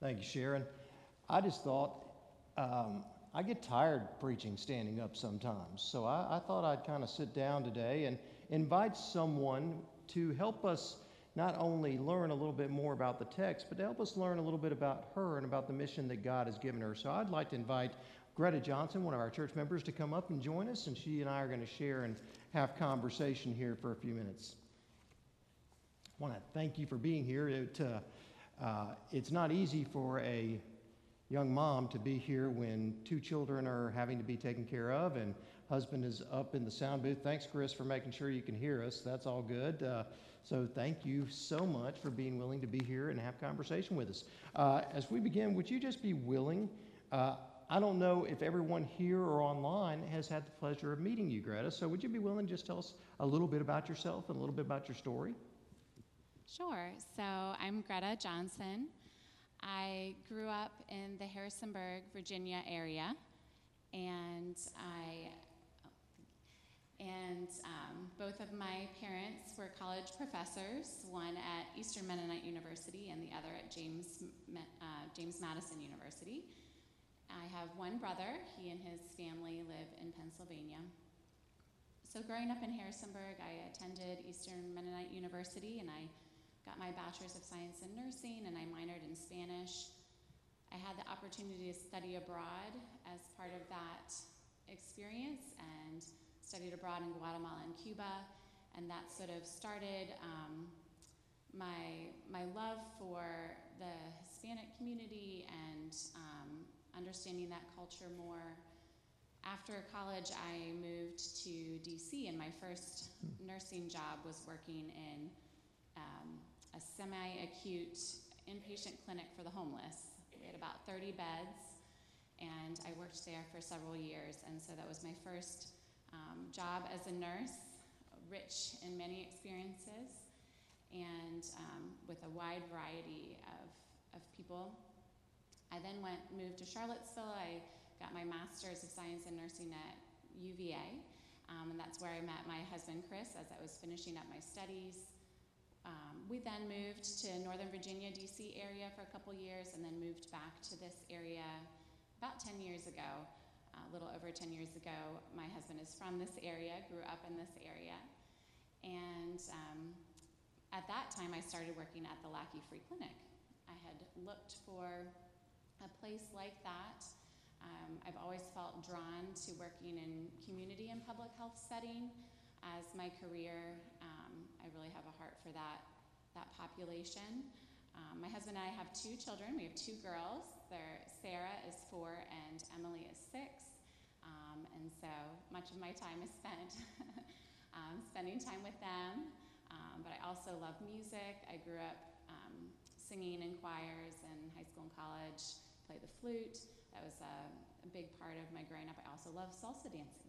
Thank you, Sharon. I just thought I get tired preaching standing up sometimes, so I thought I'd kind of sit down today and invite someone to help us not only learn a little bit more about the text, but to help us learn a little bit about her and about the mission that God has given her. So I'd like to invite Greta Johnson, one of our church members, to come up and join us, and she and I are going to share and have conversation here for a few minutes. I want to thank you for being here. It's not easy for a young mom to be here when two children are having to be taken care of and husband is up in the sound booth. Thanks, Chris, for making sure you can hear us. That's all good. So thank you so much for being willing to be here and have conversation with us. As we begin, would you just be willing? I don't know if everyone here or online has had the pleasure of meeting you, Greta. So would you be willing to just tell us a little bit about yourself and a little bit about your story? Sure. So I'm Greta Johnson. I grew up in the Harrisonburg, Virginia area, and both of my parents were college professors, one at Eastern Mennonite University and the other at James Madison University. I have one brother. He and his family live in Pennsylvania. So growing up in Harrisonburg, I attended Eastern Mennonite University, and I got my Bachelor's of Science in Nursing, and I minored in Spanish. I had the opportunity to study abroad as part of that experience and studied abroad in Guatemala and Cuba, and that sort of started my love for the Hispanic community and understanding that culture more. After college, I moved to DC, and my first nursing job was working in a semi-acute inpatient clinic for the homeless. We had about 30 beds, and I worked there for several years, and so that was my first job as a nurse, rich in many experiences, and with a wide variety of people. I then moved to Charlottesville. I got my Master's of Science in Nursing at UVA, and that's where I met my husband, Chris, as I was finishing up my studies. We then moved to Northern Virginia, D.C. area for a couple years, and then moved back to this area about 10 years ago, a little over 10 years ago. My husband is from this area, grew up in this area, and at that time I started working at the Lackey Free Clinic. I had looked for a place like that. I've always felt drawn to working in community and public health setting as my career. I really have a heart for that population. My husband and I have two children. We have two girls. Sarah is 4 and Emily is 6. And so much of my time is spent spending time with them. But I also love music. I grew up singing in choirs in high school and college, played the flute. That was a big part of my growing up. I also love salsa dancing.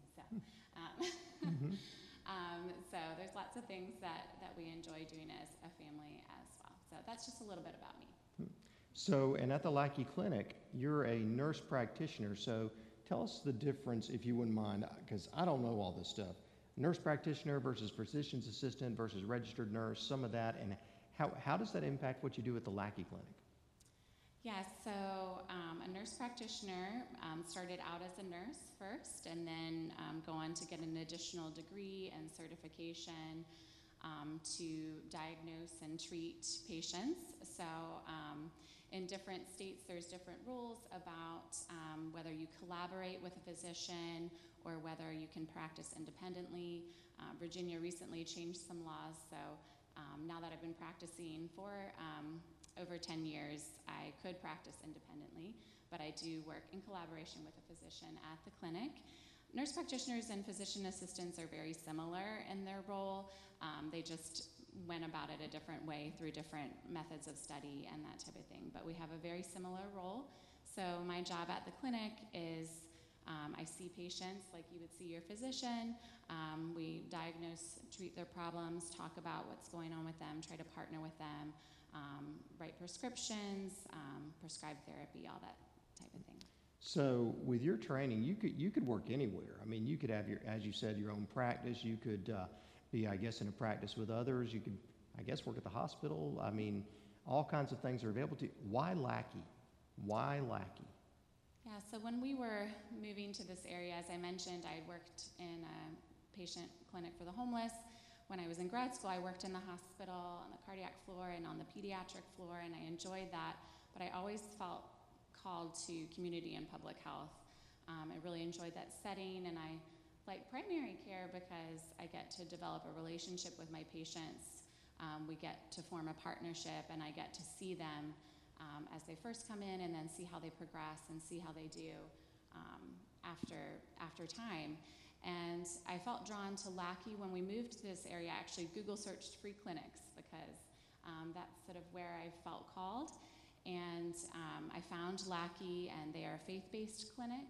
So there's lots of things that we enjoy doing as a family as well. So that's just a little bit about me. So, and at the Lackey Clinic, you're a nurse practitioner. So tell us the difference, if you wouldn't mind, because I don't know all this stuff. Nurse practitioner versus physician's assistant versus registered nurse, some of that, and how does that impact what you do at the Lackey Clinic? Yes, so a nurse practitioner started out as a nurse first, and then go on to get an additional degree and certification to diagnose and treat patients. So in different states, there's different rules about whether you collaborate with a physician or whether you can practice independently. Virginia recently changed some laws, so now that I've been practicing for over 10 years, I could practice independently, but I do work in collaboration with a physician at the clinic. Nurse practitioners and physician assistants are very similar in their role. They just went about it a different way through different methods of study and that type of thing, but we have a very similar role. So my job at the clinic is I see patients like you would see your physician. We diagnose, treat their problems, talk about what's going on with them, try to partner with them, write prescriptions, prescribe therapy, all that type of thing. So with your training, you could work anywhere. I mean, you could have as you said, your own practice. You could be, I guess, in a practice with others. You could, I guess, work at the hospital. I mean, all kinds of things are available to you. Why Lackey? Why Lackey? Yeah, so when we were moving to this area, as I mentioned, I worked in a patient clinic for the homeless. When I was in grad school, I worked in the hospital on the cardiac floor and on the pediatric floor, and I enjoyed that, but I always felt called to community and public health. I really enjoyed that setting, and I like primary care because I get to develop a relationship with my patients. We get to form a partnership, and I get to see them as they first come in, and then see how they progress and see how they do after time. And I felt drawn to Lackey when we moved to this area. I actually Google searched free clinics because that's sort of where I felt called. And I found Lackey, and they are a faith-based clinic.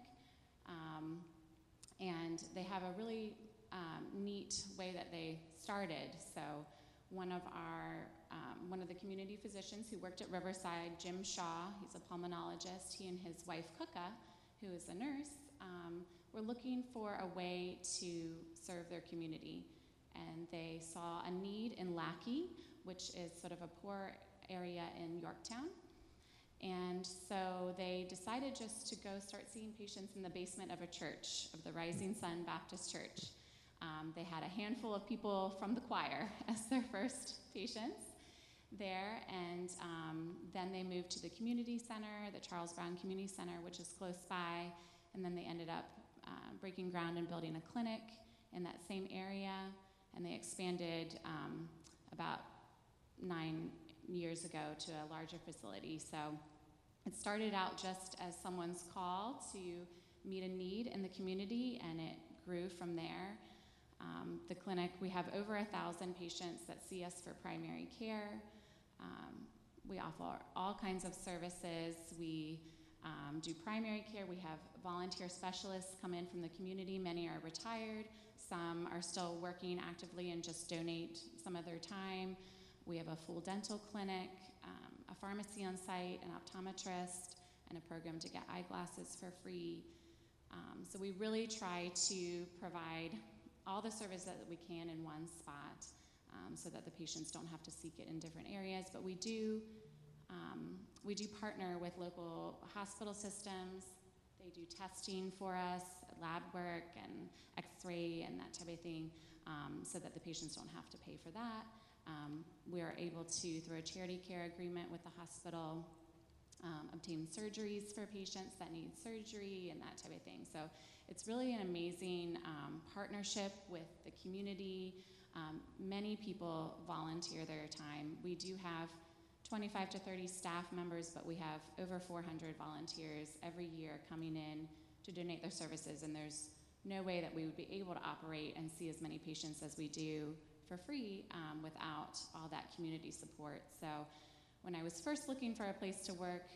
And they have a really neat way that they started. So one of the community physicians who worked at Riverside, Jim Shaw, he's a pulmonologist, he and his wife Kuka, who is a nurse, were looking for a way to serve their community. And they saw a need in Lackey, which is sort of a poor area in Yorktown. And so they decided just to go start seeing patients in the basement of a church, of the Rising Sun Baptist Church. They had a handful of people from the choir as their first patients there, and then they moved to the community center, the Charles Brown Community Center, which is close by, and then they ended up breaking ground and building a clinic in that same area, and they expanded about 9 years ago to a larger facility. So it started out just as someone's call to meet a need in the community, and it grew from there. The clinic, we have over 1,000 patients that see us for primary care. We offer all kinds of services. We do primary care. We have volunteer specialists come in from the community. Many are retired. Some are still working actively and just donate some of their time. We have a full dental clinic, a pharmacy on site, an optometrist, and a program to get eyeglasses for free. So we really try to provide all the services that we can in one spot so that the patients don't have to seek it in different areas. But we do partner with local hospital systems. They do testing for us, lab work and x-ray and that type of thing, so that the patients don't have to pay for that. We are able to, through a charity care agreement with the hospital, obtain surgeries for patients that need surgery and that type of thing. So it's really an amazing partnership with the community. Many people volunteer their time. We do have 25 to 30 staff members, but we have over 400 volunteers every year coming in to donate their services, and there's no way that we would be able to operate and see as many patients as we do for free without all that community support. So when I was first looking for a place to work,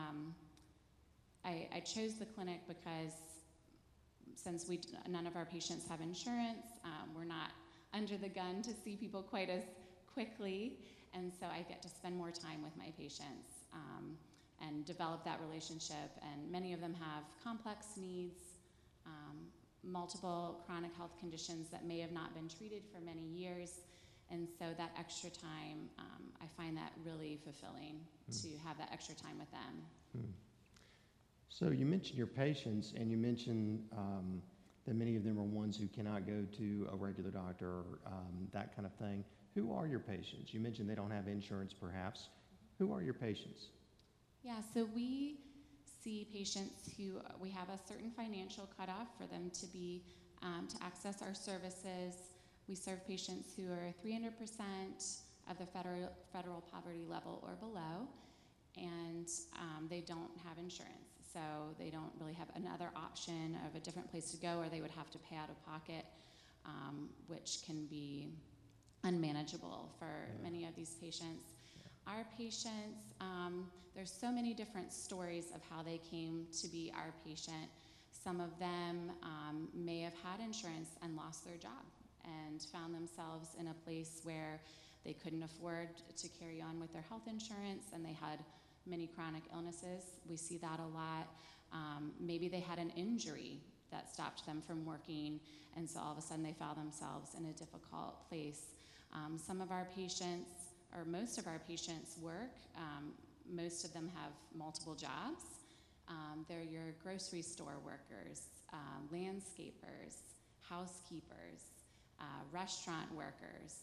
I chose the clinic because since none of our patients have insurance, we're not under the gun to see people quite as quickly, and so I get to spend more time with my patients and develop that relationship. And many of them have complex needs, multiple chronic health conditions that may have not been treated for many years, and so that extra time, I find that really fulfilling to have that extra time with them. So you mentioned your patients, and you mentioned that many of them are ones who cannot go to a regular doctor or that kind of thing. Who are your patients? You mentioned they don't have insurance, perhaps. Who are your patients? Yeah, so we see patients who we have a certain financial cutoff for them to be to access our services. We serve patients who are 300% of the federal poverty level or below, and they don't have insurance. So they don't really have another option of a different place to go, or they would have to pay out of pocket, which can be unmanageable for many of these patients. Our patients, there's so many different stories of how they came to be our patient. Some of them may have had insurance and lost their job and found themselves in a place where they couldn't afford to carry on with their health insurance, and they had many chronic illnesses. We see that a lot. Maybe they had an injury that stopped them from working, and so all of a sudden they found themselves in a difficult place. Some of our patients, or most of our patients, work. most of them have multiple jobs. They're your grocery store workers, landscapers, housekeepers, restaurant workers.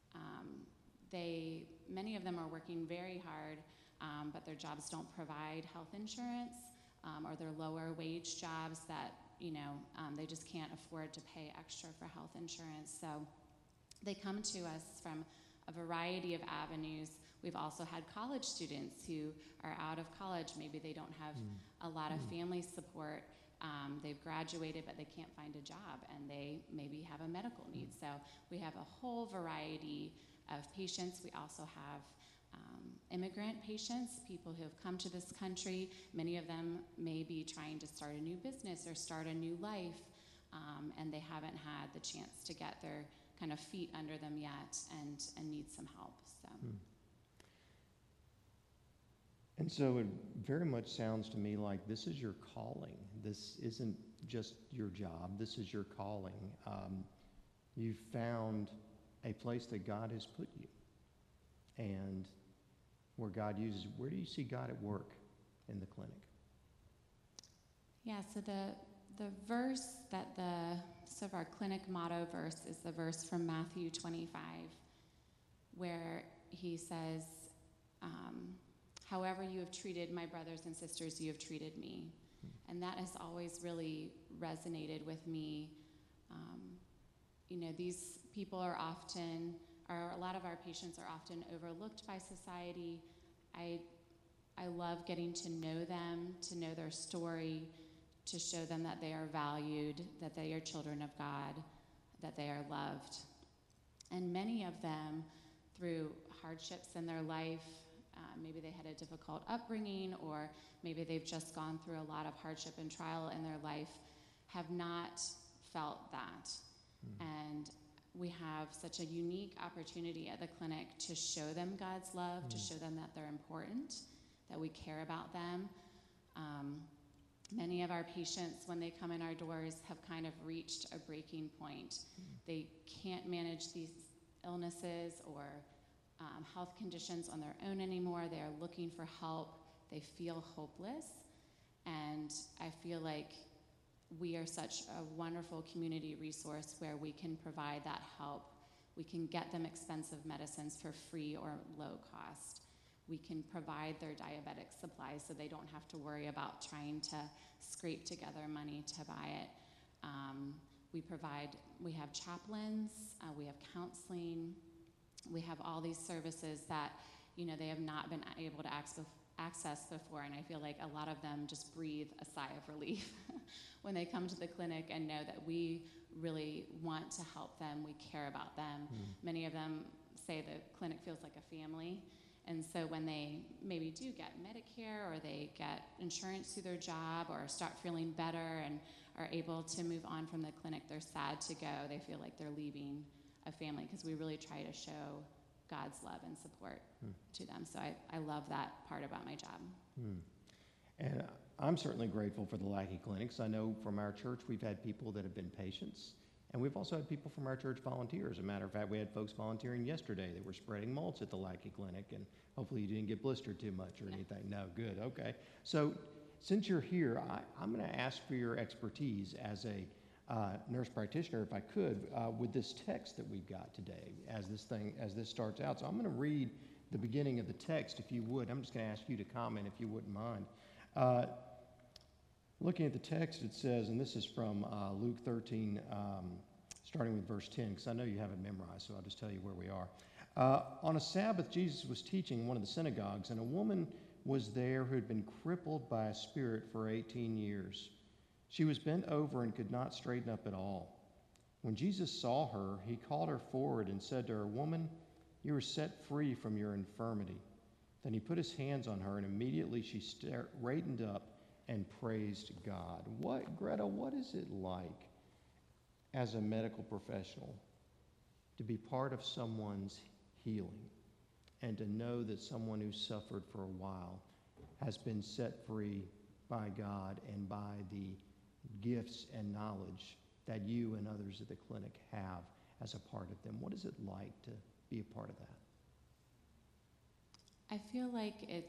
Many of them are working very hard, but their jobs don't provide health insurance, or they're lower wage jobs that, they just can't afford to pay extra for health insurance. So they come to us from a variety of avenues. We've also had college students who are out of college. Maybe they don't have a lot of family support. They've graduated, but they can't find a job, and they maybe have a medical need. So we have a whole variety of patients. We also have immigrant patients, people who have come to this country. Many of them may be trying to start a new business or start a new life, and they haven't had the chance to get their kind of feet under them yet, and need some help. So. And so it very much sounds to me like this is your calling. This isn't just your job. This is your calling. You've found a place that God has put you, and where God uses. Where do you see God at work in the clinic? Yeah, so the verse so our clinic motto verse is the verse from Matthew 25, where he says, however you have treated my brothers and sisters, you have treated me. And that has always really resonated with me. These people a lot of our patients are often overlooked by society. I love getting to know them, to know their story, to show them that they are valued, that they are children of God, that they are loved. And many of them, through hardships in their life, maybe they had a difficult upbringing, or maybe they've just gone through a lot of hardship and trial in their life, have not felt that. And we have such a unique opportunity at the clinic to show them God's love, to show them that they're important, that we care about them. Many of our patients, when they come in our doors, have kind of reached a breaking point. They can't manage these illnesses or health conditions on their own anymore. They are looking for help. They feel hopeless. And I feel like we are such a wonderful community resource where we can provide that help. We can get them expensive medicines for free or low cost. We can provide their diabetic supplies so they don't have to worry about trying to scrape together money to buy it. We have chaplains, we have counseling, we have all these services that, they have not been able to access before, and I feel like a lot of them just breathe a sigh of relief when they come to the clinic and know that we really want to help them, we care about them. Many of them say the clinic feels like a family, and so when they maybe do get Medicare, or they get insurance through their job, or start feeling better and are able to move on from the clinic, they're sad to go. They feel like they're leaving a family, because we really try to show God's love and support to them. So I love that part about my job. And I'm certainly grateful for the Lackey Clinics. I know from our church we've had people that have been patients, and we've also had people from our church volunteer. As a matter of fact, we had folks volunteering yesterday that were spreading mulch at the Lackey Clinic, and hopefully you didn't get blistered too much or anything. No, good, okay. So since you're here, I'm going to ask for your expertise as a nurse practitioner, if I could, with this text that we've got today as this starts out. So I'm going to read the beginning of the text, if you would. I'm just going to ask you to comment, if you wouldn't mind. Looking at the text, it says, and this is from Luke 13, starting with verse 10, because I know you have it memorized, so I'll just tell you where we are. On a Sabbath, Jesus was teaching in one of the synagogues, and a woman was there who had been crippled by a spirit for 18 years. She was bent over and could not straighten up at all. When Jesus saw her, he called her forward and said to her, "Woman, you are set free from your infirmity." Then he put his hands on her, and immediately she straightened up and praised God. Greta, what is it like as a medical professional to be part of someone's healing and to know that someone who suffered for a while has been set free by God and by the gifts and knowledge that you and others at the clinic have as a part of them? What is it like to be a part of that? I feel like it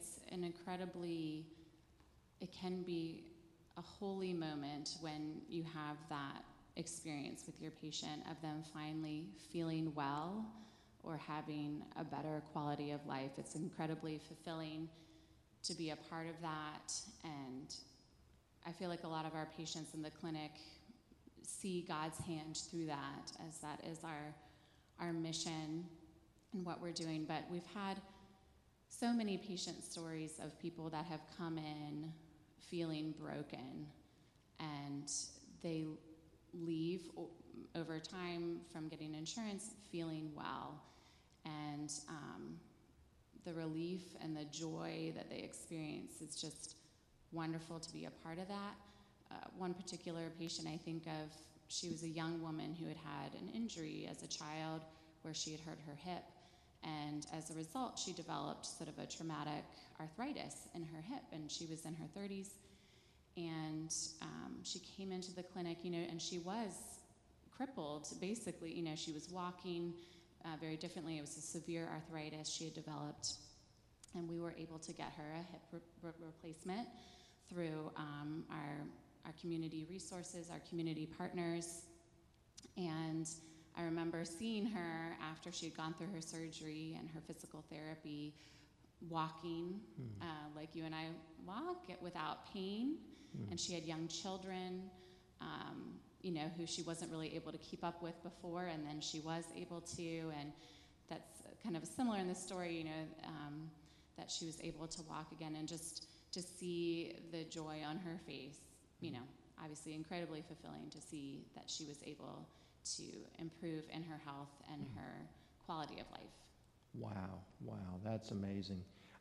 can be a holy moment when you have that experience with your patient of them finally feeling well or having a better quality of life. It's incredibly fulfilling to be a part of that, and I feel like a lot of our patients in the clinic see God's hand through that, as that is our mission and what we're doing. But we've had so many patient stories of people that have come in feeling broken, and they leave over time from getting insurance feeling well. And the relief and the joy that they experience, it's just wonderful to be a part of that. One particular patient I think of, she was a young woman who had had an injury as a child where she had hurt her hip. And as a result, she developed sort of a traumatic arthritis in her hip, and she was in her 30s. And she came into the clinic, and she was crippled, basically. She was walking very differently. It was a severe arthritis she had developed. And we were able to get her a hip replacement through our community resources, our community partners. And I remember seeing her after she had gone through her surgery and her physical therapy, walking like you and I walk, without pain. And she had young children, who she wasn't really able to keep up with before, and then she was able to. And that's kind of similar in the story, that she was able to walk again, and just to see the joy on her face, obviously incredibly fulfilling to see that she was able to improve in her health and her quality of life. Wow, that's amazing.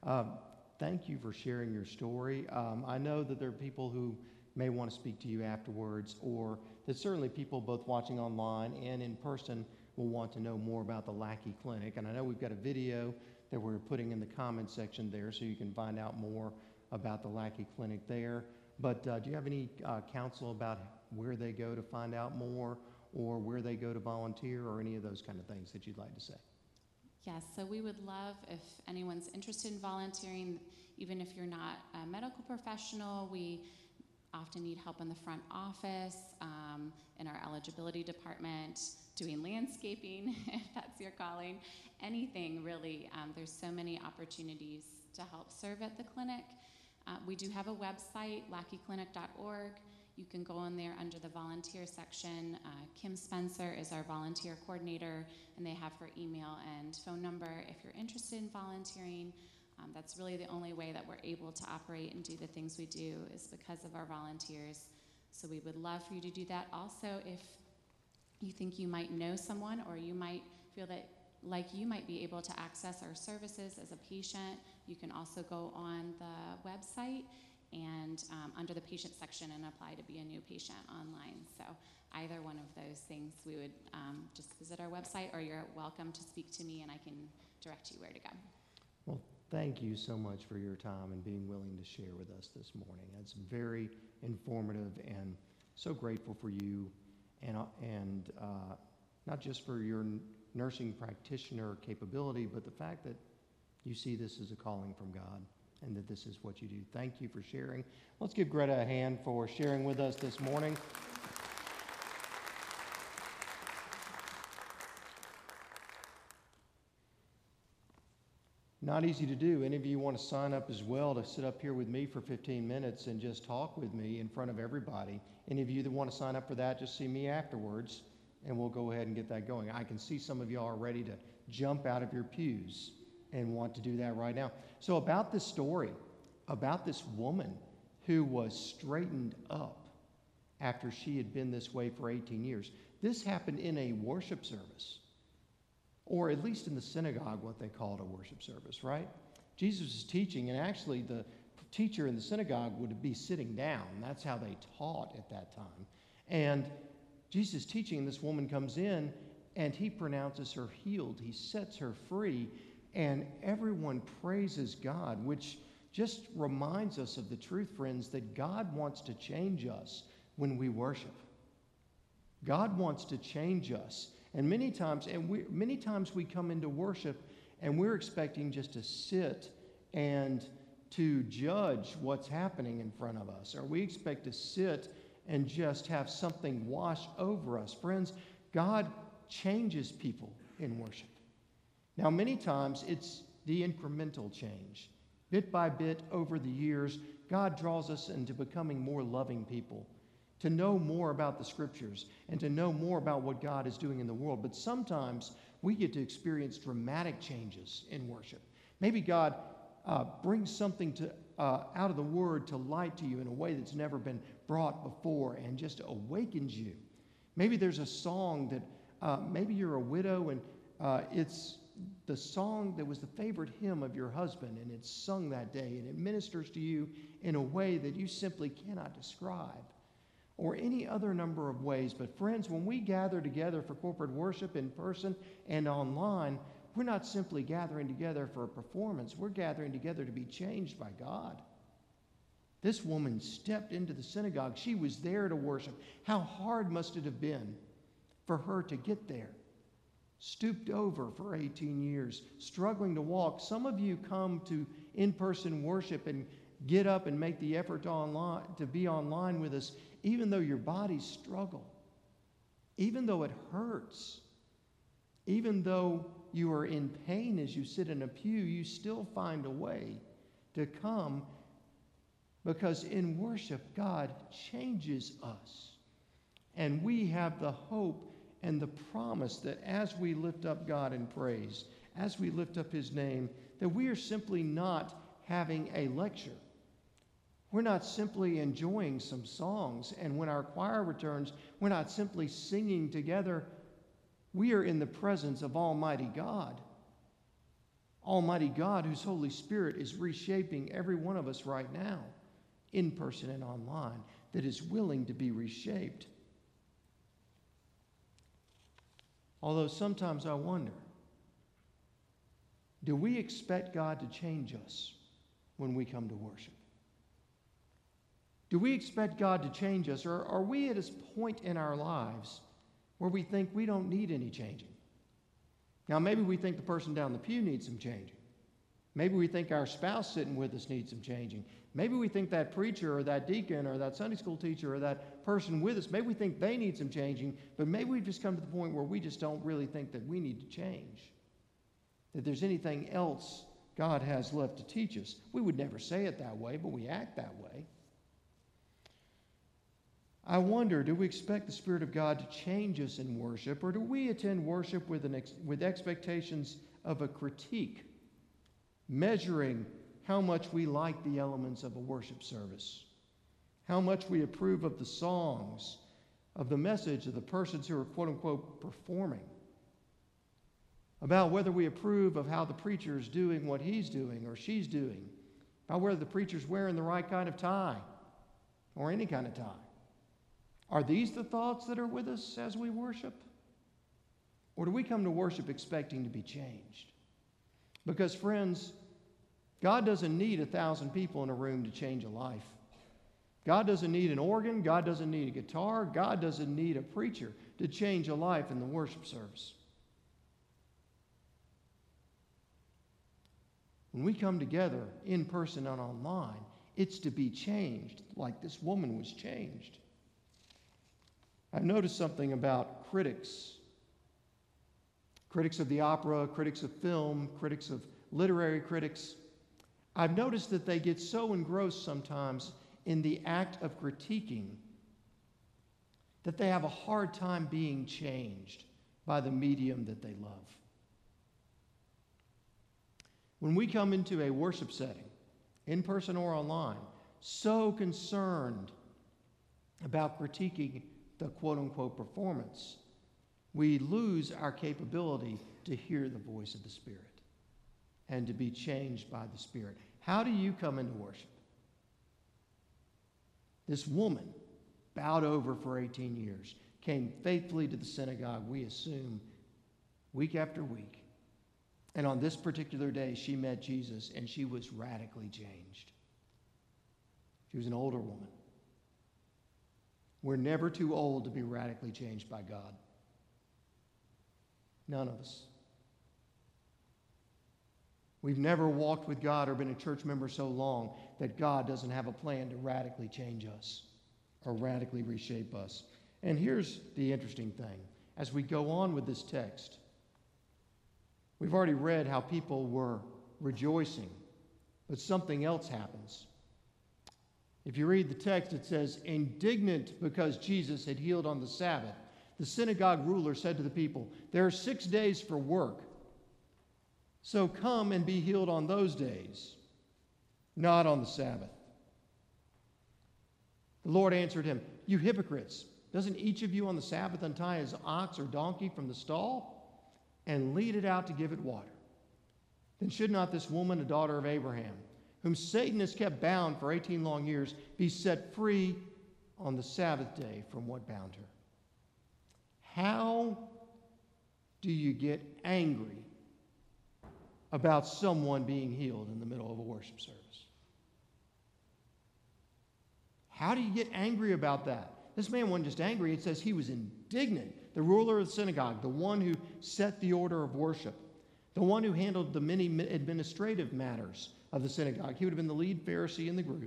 Thank you for sharing your story. I know that there are people who may want to speak to you afterwards, or that certainly people both watching online and in person will want to know more about the Lackey Clinic. And I know we've got a video that we're putting in the comments section there, so you can find out more about the Lackey Clinic there. But do you have any counsel about where they go to find out more, or where they go to volunteer, or any of those kind of things that you'd like to say? Yes, so we would love if anyone's interested in volunteering, even if you're not a medical professional. We often need help in the front office, in our eligibility department, doing landscaping, if that's your calling. Anything, really. There's so many opportunities to help serve at the clinic. We do have a website, lackeyclinic.org. You can go in there under the volunteer section. Kim Spencer is our volunteer coordinator, and they have her email and phone number if you're interested in volunteering. That's really the only way that we're able to operate and do the things we do, is because of our volunteers. So we would love for you to do that. Also, if you think you might know someone, or you might feel that you might be able to access our services as a patient, you can also go on the website and under the patient section and apply to be a new patient online. So either one of those things, we would just visit our website, or you're welcome to speak to me and I can direct you where to go. Well, thank you so much for your time and being willing to share with us this morning. It's very informative, and so grateful for you, and not just for your nursing practitioner capability, but the fact that you see this as a calling from God, and that this is what you do. Thank you for sharing. Let's give Greta a hand for sharing with us this morning. Not easy to do. Any of you want to sign up as well to sit up here with me for 15 minutes and just talk with me in front of everybody? Any of you that want to sign up for that, just see me afterwards, and we'll go ahead and get that going. I can see some of you are ready to jump out of your pews and want to do that right now. So about this story, about this woman who was straightened up after she had been this way for 18 years. This happened in a worship service, or at least in the synagogue, what they called a worship service, right? Jesus is teaching, and actually the teacher in the synagogue would be sitting down. That's how they taught at that time. And Jesus is teaching, and this woman comes in, and he pronounces her healed. He sets her free, and everyone praises God, which just reminds us of the truth, friends, that God wants to change us when we worship. God wants to change us. And many times we come into worship and we're expecting just to sit and to judge what's happening in front of us, or we expect to sit and just have something wash over us. Friends, God changes people in worship. Now, many times it's the incremental change. Bit by bit over the years, God draws us into becoming more loving people, to know more about the Scriptures and to know more about what God is doing in the world. But sometimes we get to experience dramatic changes in worship. Maybe God brings something out of the Word to light to you in a way that's never been brought before and just awakens you. Maybe there's a song that maybe you're a widow and it's the song that was the favorite hymn of your husband, and it's sung that day, and it ministers to you in a way that you simply cannot describe, or any other number of ways. But friends, when we gather together for corporate worship in person and online, we're not simply gathering together for a performance. We're gathering together to be changed by God. This woman stepped into the synagogue. She was there to worship. How hard must it have been for her to get there? Stooped over for 18 years, struggling to walk. Some of you come to in-person worship and get up and make the effort to be online with us, even though your bodies struggle, even though it hurts, even though you are in pain as you sit in a pew, you still find a way to come, because in worship, God changes us. And we have the hope and the promise that as we lift up God in praise, as we lift up His name, that we are simply not having a lecture. We're not simply enjoying some songs, and when our choir returns, we're not simply singing together. We are in the presence of Almighty God. Almighty God, whose Holy Spirit is reshaping every one of us right now, in person and online, that is willing to be reshaped. Although sometimes I wonder, do we expect God to change us when we come to worship? Do we expect God to change us, or are we at a point in our lives where we think we don't need any changing? Now, maybe we think the person down the pew needs some changing. Maybe we think our spouse sitting with us needs some changing. Maybe we think that preacher or that deacon or that Sunday school teacher or that person with us, maybe we think they need some changing, but maybe we've just come to the point where we just don't really think that we need to change, that there's anything else God has left to teach us. We would never say it that way, but we act that way. I wonder, do we expect the Spirit of God to change us in worship, or do we attend worship with expectations of a critique, measuring how much we like the elements of a worship service, how much we approve of the songs, of the message, of the persons who are quote-unquote performing, about whether we approve of how the preacher is doing what he's doing or she's doing, about whether the preacher's wearing the right kind of tie or any kind of tie. Are these the thoughts that are with us as we worship? Or do we come to worship expecting to be changed? Because, friends, God doesn't need 1,000 people in a room to change a life. God doesn't need an organ. God doesn't need a guitar. God doesn't need a preacher to change a life in the worship service. When we come together in person and online, it's to be changed like this woman was changed. I've noticed something about critics of the opera, critics of film, critics of literary critics. I've noticed that they get so engrossed sometimes in the act of critiquing that they have a hard time being changed by the medium that they love. When we come into a worship setting, in person or online, so concerned about critiquing the quote-unquote performance, we lose our capability to hear the voice of the Spirit and to be changed by the Spirit. How do you come into worship? This woman, bowed over for 18 years, came faithfully to the synagogue, we assume, week after week. And on this particular day, she met Jesus, and she was radically changed. She was an older woman. We're never too old to be radically changed by God. None of us. We've never walked with God or been a church member so long that God doesn't have a plan to radically change us or radically reshape us. And here's the interesting thing. As we go on with this text, we've already read how people were rejoicing, but something else happens. If you read the text, it says, indignant because Jesus had healed on the Sabbath, the synagogue ruler said to the people, there are 6 days for work, so come and be healed on those days, not on the Sabbath. The Lord answered him, you hypocrites, doesn't each of you on the Sabbath untie his ox or donkey from the stall and lead it out to give it water? Then should not this woman, a daughter of Abraham, whom Satan has kept bound for 18 long years, be set free on the Sabbath day from what bound her? How do you get angry about someone being healed in the middle of a worship service? How do you get angry about that? This man wasn't just angry. It says he was indignant. The ruler of the synagogue, the one who set the order of worship, the one who handled the many administrative matters of the synagogue. He would have been the lead Pharisee in the group.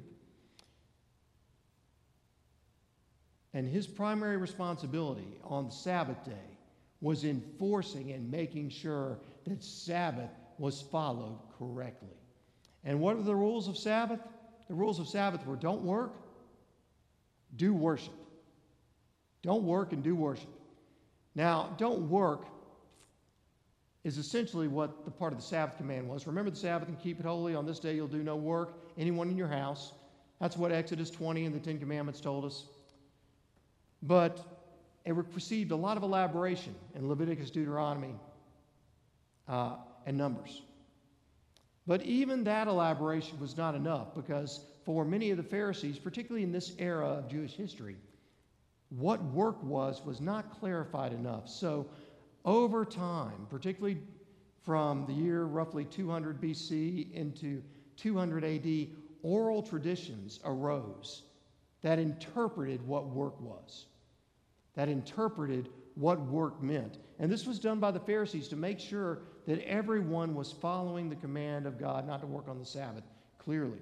And his primary responsibility on the Sabbath day was enforcing and making sure that Sabbath was followed correctly. And what are the rules of Sabbath? The rules of Sabbath were don't work, do worship. Don't work and do worship. Now, don't work is essentially what the part of the Sabbath command was. Remember the Sabbath and keep it holy. On this day you'll do no work. Anyone in your house. That's what Exodus 20 and the Ten Commandments told us. But it received a lot of elaboration in Leviticus, Deuteronomy, and Numbers. But even that elaboration was not enough, because for many of the Pharisees, particularly in this era of Jewish history, what work was not clarified enough. So over time, particularly from the year roughly 200 BC into 200 AD, oral traditions arose that interpreted what work was, that interpreted what work meant. And this was done by the Pharisees to make sure that everyone was following the command of God not to work on the Sabbath clearly.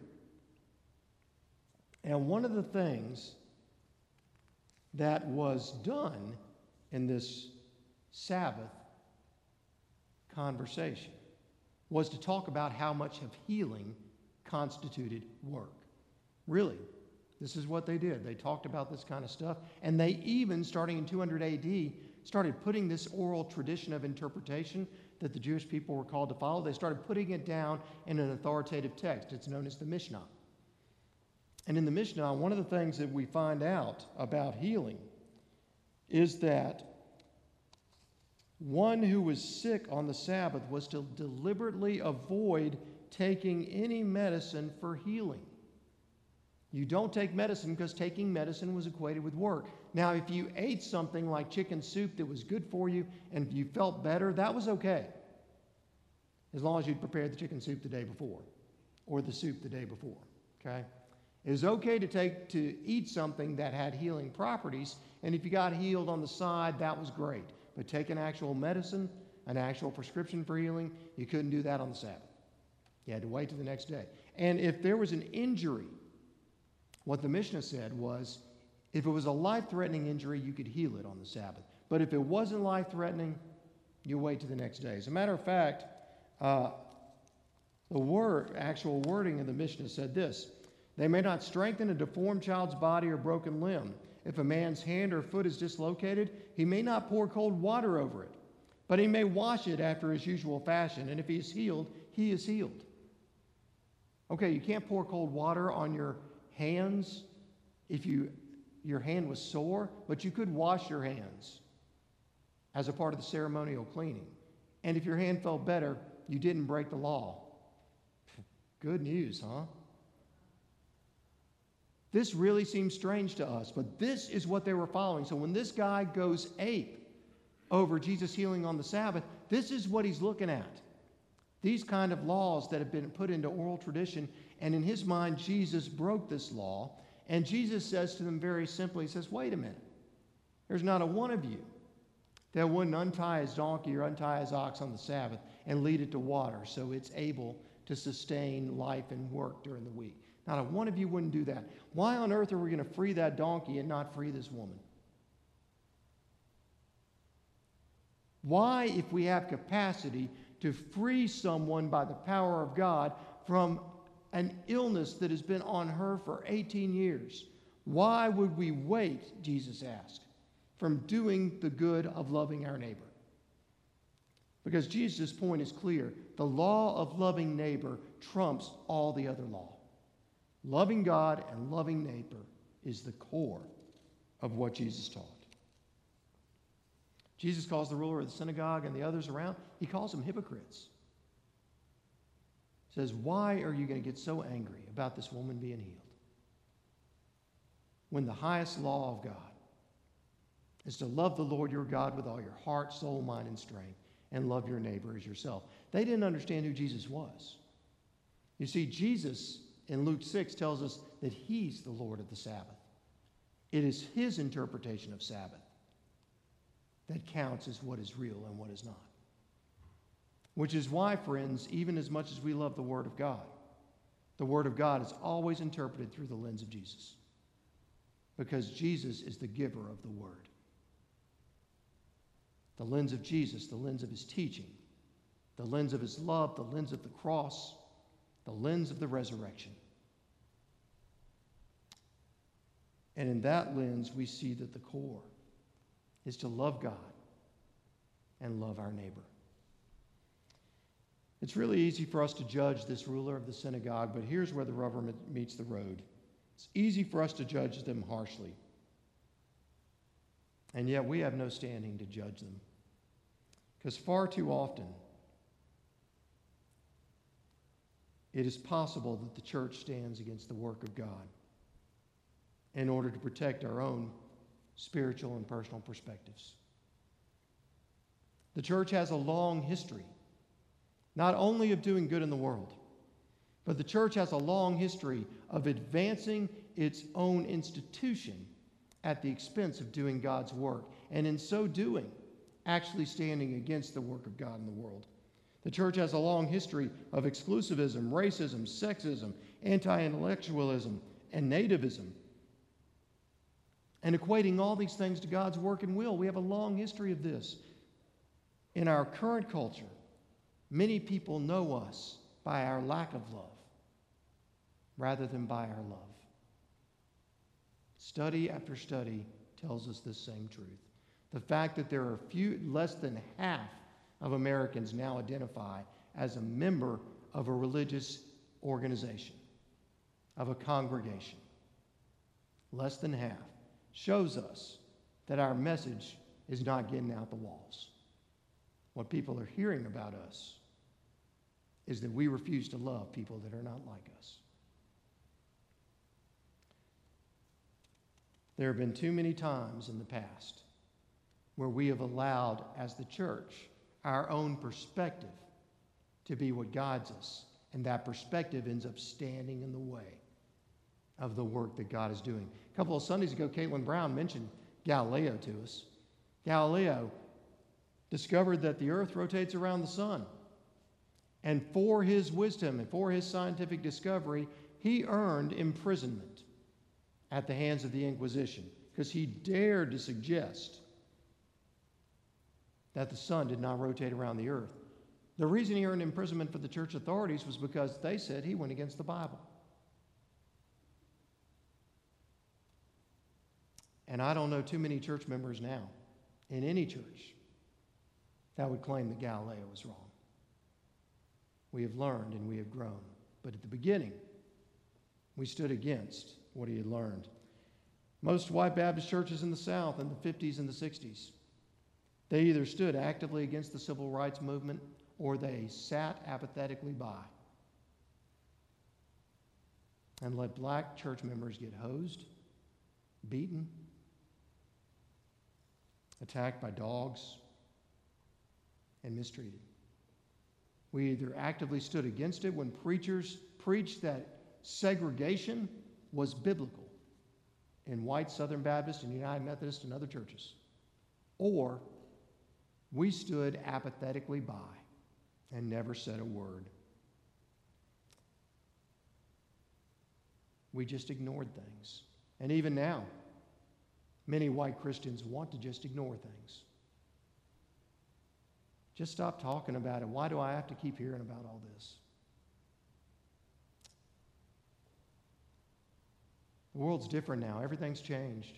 And one of the things that was done in this Sabbath conversation was to talk about how much of healing constituted work. Really, this is what they did. They talked about this kind of stuff, and they even, starting in 200 AD, started putting this oral tradition of interpretation that the Jewish people were called to follow. They started putting it down in an authoritative text. It's known as the Mishnah. And in the Mishnah, one of the things that we find out about healing is that one who was sick on the Sabbath was to deliberately avoid taking any medicine for healing. You don't take medicine because taking medicine was equated with work. Now, if you ate something like chicken soup that was good for you and you felt better, that was okay, as long as you'd prepared the chicken soup the day before or the soup the day before, okay? It was okay to eat something that had healing properties, and if you got healed on the side, that was great. But take an actual medicine, an actual prescription for healing, you couldn't do that on the Sabbath. You had to wait till the next day. And if there was an injury, what the Mishnah said was, if it was a life-threatening injury, you could heal it on the Sabbath. But if it wasn't life-threatening, you wait till the next day. As a matter of fact, the actual wording of the Mishnah said this: they may not strengthen a deformed child's body or broken limb. If a man's hand or foot is dislocated, he may not pour cold water over it, but he may wash it after his usual fashion, and if he is healed, he is healed. Okay, you can't pour cold water on your hands if your hand was sore, but you could wash your hands as a part of the ceremonial cleaning. And if your hand felt better, you didn't break the law. Good news, huh? This really seems strange to us, but this is what they were following. So when this guy goes ape over Jesus healing on the Sabbath, this is what he's looking at. These kind of laws that have been put into oral tradition, and in his mind, Jesus broke this law. And Jesus says to them very simply, he says, wait a minute. There's not a one of you that wouldn't untie his donkey or untie his ox on the Sabbath and lead it to water so it's able to sustain life and work during the week. Not one of you wouldn't do that. Why on earth are we going to free that donkey and not free this woman? Why, if we have capacity to free someone by the power of God from an illness that has been on her for 18 years, why would we wait, Jesus asked, from doing the good of loving our neighbor? Because Jesus' point is clear. The law of loving neighbor trumps all the other law. Loving God and loving neighbor is the core of what Jesus taught. Jesus calls the ruler of the synagogue and the others around, he calls them hypocrites. He says, why are you going to get so angry about this woman being healed? When the highest law of God is to love the Lord your God with all your heart, soul, mind, and strength, and love your neighbor as yourself. They didn't understand who Jesus was. You see, Jesus in Luke 6 tells us that he's the Lord of the Sabbath. It is his interpretation of Sabbath that counts as what is real and what is not. Which is why, friends, even as much as we love the Word of God is always interpreted through the lens of Jesus. Because Jesus is the giver of the Word. The lens of Jesus, the lens of his teaching, the lens of his love, the lens of the cross, the lens of the resurrection. And in that lens, we see that the core is to love God and love our neighbor. It's really easy for us to judge this ruler of the synagogue, but here's where the rubber meets the road. It's easy for us to judge them harshly. And yet we have no standing to judge them. Because far too often, it is possible that the church stands against the work of God in order to protect our own spiritual and personal perspectives. The church has a long history, not only of doing good in the world, but the church has a long history of advancing its own institution at the expense of doing God's work, and in so doing, actually standing against the work of God in the world. The church has a long history of exclusivism, racism, sexism, anti-intellectualism, and nativism, and equating all these things to God's work and will. We have a long history of this. In our current culture, many people know us by our lack of love rather than by our love. Study after study tells us this same truth. The fact that there are less than half of Americans now identify as a member of a religious organization, of a congregation, less than half, shows us that our message is not getting out the walls. What people are hearing about us is that we refuse to love people that are not like us. There have been too many times in the past where we have allowed, as the church, our own perspective to be what guides us, and that perspective ends up standing in the way of the work that God is doing. A couple of Sundays ago, Caitlin Brown mentioned Galileo to us. Galileo discovered that the earth rotates around the sun. And for his wisdom and for his scientific discovery, he earned imprisonment at the hands of the Inquisition because he dared to suggest that the sun did not rotate around the earth. The reason he earned imprisonment for the church authorities was because they said he went against the Bible. And I don't know too many church members now, in any church, that would claim that Galileo was wrong. We have learned and we have grown. But at the beginning, we stood against what he had learned. Most white Baptist churches in the South in the 50s and the 60s, they either stood actively against the civil rights movement or they sat apathetically by and let black church members get hosed, beaten, attacked by dogs, and mistreated. We either actively stood against it when preachers preached that segregation was biblical in white Southern Baptist and United Methodist and other churches, or we stood apathetically by and never said a word. We just ignored things. And even now, many white Christians want to just ignore things. Just stop talking about it. Why do I have to keep hearing about all this? The world's different now. Everything's changed.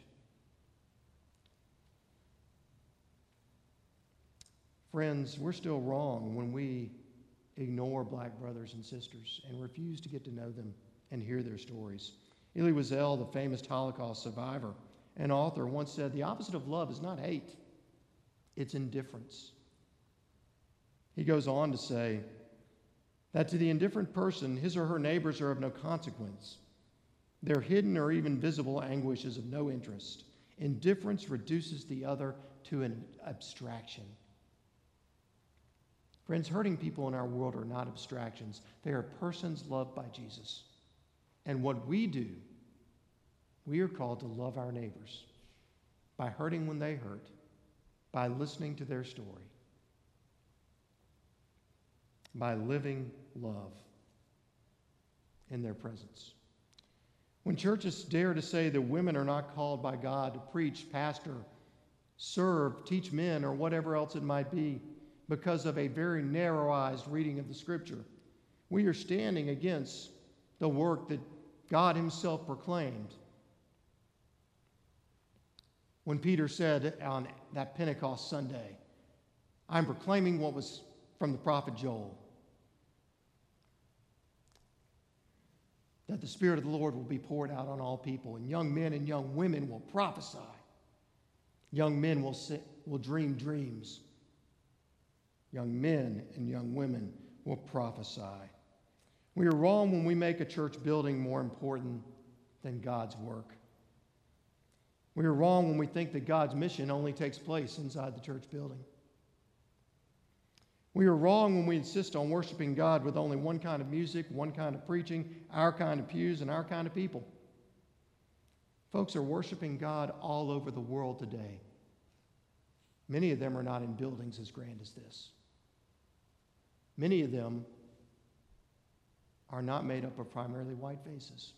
Friends, we're still wrong when we ignore black brothers and sisters and refuse to get to know them and hear their stories. Elie Wiesel, the famous Holocaust survivor and author, once said, "The opposite of love is not hate, it's indifference." He goes on to say that to the indifferent person, his or her neighbors are of no consequence. Their hidden or even visible anguish is of no interest. Indifference reduces the other to an abstraction. Friends, hurting people in our world are not abstractions. They are persons loved by Jesus. And what we do, we are called to love our neighbors by hurting when they hurt, by listening to their story, by living love in their presence. When churches dare to say that women are not called by God to preach, pastor, serve, teach men, or whatever else it might be, because of a very narrow-eyed reading of the Scripture, we are standing against the work that God himself proclaimed. When Peter said on that Pentecost Sunday, "I'm proclaiming what was from the prophet Joel, that the Spirit of the Lord will be poured out on all people, and young men and young women will prophesy. Young men will dream dreams. Young men and young women will prophesy." We are wrong when we make a church building more important than God's work. We are wrong when we think that God's mission only takes place inside the church building. We are wrong when we insist on worshiping God with only one kind of music, one kind of preaching, our kind of pews, and our kind of people. Folks are worshiping God all over the world today. Many of them are not in buildings as grand as this. Many of them are not made up of primarily white faces.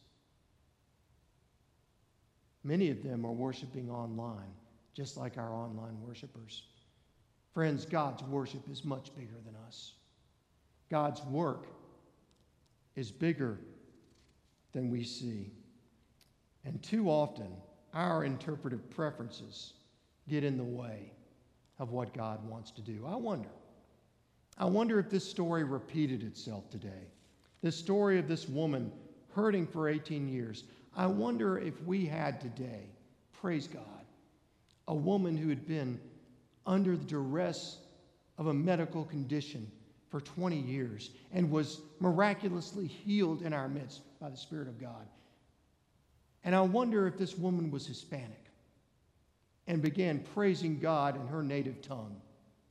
Many of them are worshiping online, just like our online worshipers. Friends, God's worship is much bigger than us. God's work is bigger than we see. And too often, our interpretive preferences get in the way of what God wants to do. I wonder if this story repeated itself today. This story of this woman hurting for 18 years. I wonder if we had today, praise God, a woman who had been under the duress of a medical condition for 20 years and was miraculously healed in our midst by the Spirit of God. And I wonder if this woman was Hispanic and began praising God in her native tongue.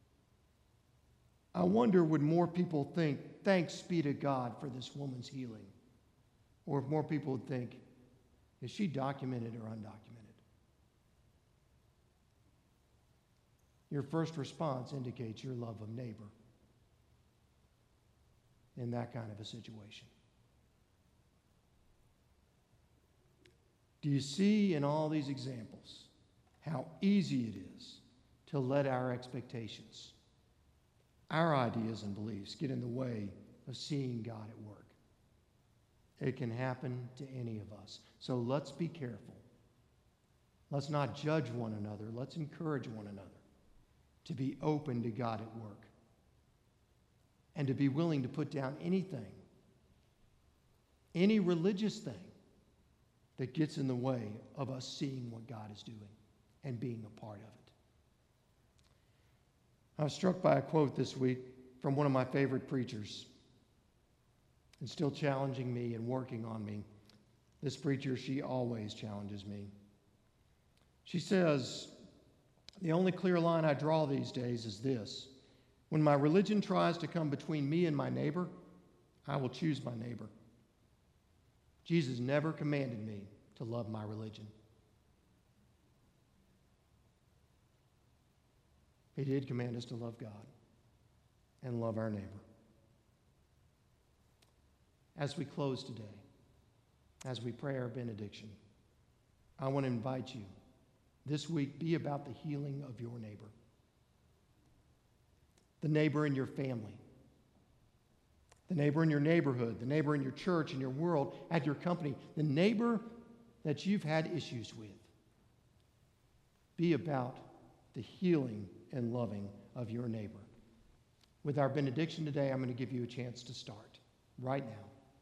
I wonder, would more people think, "Thanks be to God for this woman's healing"? Or if more people would think, "Is she documented or undocumented?" Your first response indicates your love of neighbor in that kind of a situation. Do you see in all these examples how easy it is to let our expectations, our ideas and beliefs get in the way of seeing God at work? It can happen to any of us. So let's be careful. Let's not judge one another. Let's encourage one another to be open to God at work and to be willing to put down anything, any religious thing that gets in the way of us seeing what God is doing and being a part of it. I was struck by a quote this week from one of my favorite preachers. It's still challenging me and working on me. This preacher, she always challenges me. She says, "The only clear line I draw these days is this. When my religion tries to come between me and my neighbor, I will choose my neighbor. Jesus never commanded me to love my religion. He did command us to love God and love our neighbor. as we close today, as we pray our benediction, I want to invite you this week, be about the healing of your neighbor. The neighbor in your family, the neighbor in your neighborhood, the neighbor in your church, in your world, at your company, the neighbor that you've had issues with. Be about the healing and loving of your neighbor. With our benediction today, I'm going to give you a chance to start right now.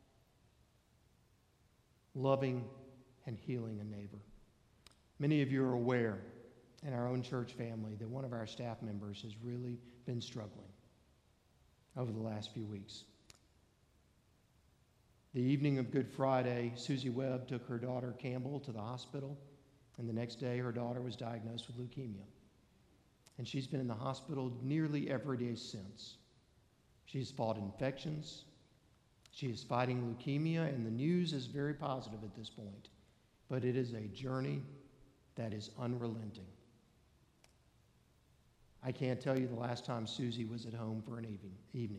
Loving and healing a neighbor. Many of you are aware in our own church family that one of our staff members has really been struggling over the last few weeks. The evening of Good Friday, Susie Webb took her daughter Campbell to the hospital, and the next day her daughter was diagnosed with leukemia. And she's been in the hospital nearly every day since. She's fought infections. She is fighting leukemia, and the news is very positive at this point. But it is a journey that is unrelenting. I can't tell you the last time Susie was at home for an evening.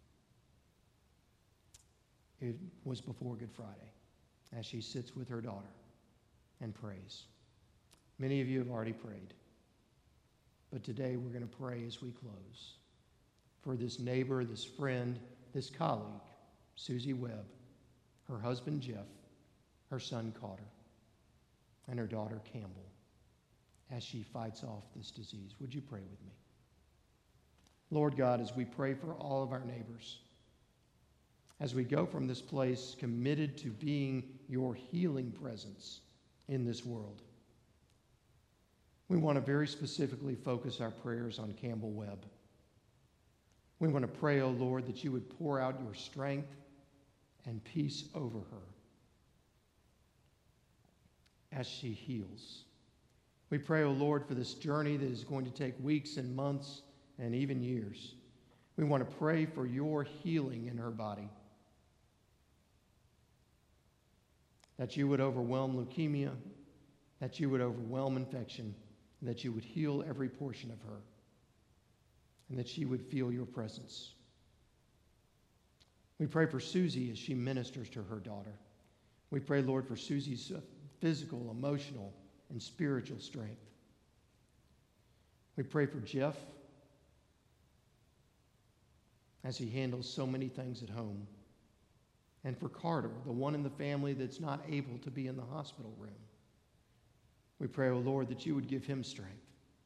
It was before Good Friday, as she sits with her daughter and prays. Many of you have already prayed. But today we're going to pray as we close for this neighbor, this friend, this colleague, Susie Webb, her husband Jeff, her son Carter, and her daughter Campbell, as she fights off this disease. Would you pray with me? Lord God, as we pray for all of our neighbors, as we go from this place committed to being your healing presence in this world, we want to very specifically focus our prayers on Campbell Webb. We want to pray, O Lord, that you would pour out your strength and peace over her as she heals. We pray, O Lord, for this journey that is going to take weeks and months and even years. We want to pray for your healing in her body, that you would overwhelm leukemia, that you would overwhelm infection, that you would heal every portion of her, and that she would feel your presence. We pray for Susie as she ministers to her daughter. We pray, Lord, for Susie's physical, emotional, and spiritual strength. We pray for Jeff as he handles so many things at home, and for Carter, the one in the family that's not able to be in the hospital room. We pray, O Lord, that you would give him strength,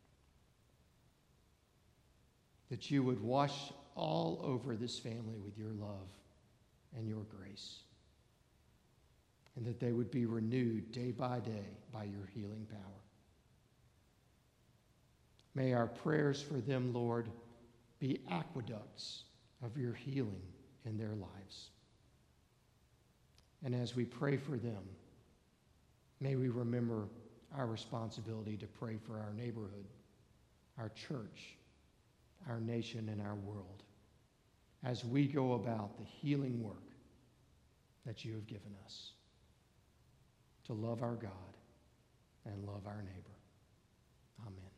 that you would wash all over this family with your love and your grace, and that they would be renewed day by day by your healing power. May our prayers for them, Lord, be aqueducts of your healing in their lives. And as we pray for them, may we remember our responsibility to pray for our neighborhood, our church, our nation, and our world as we go about the healing work that you have given us to love our God and love our neighbor. Amen.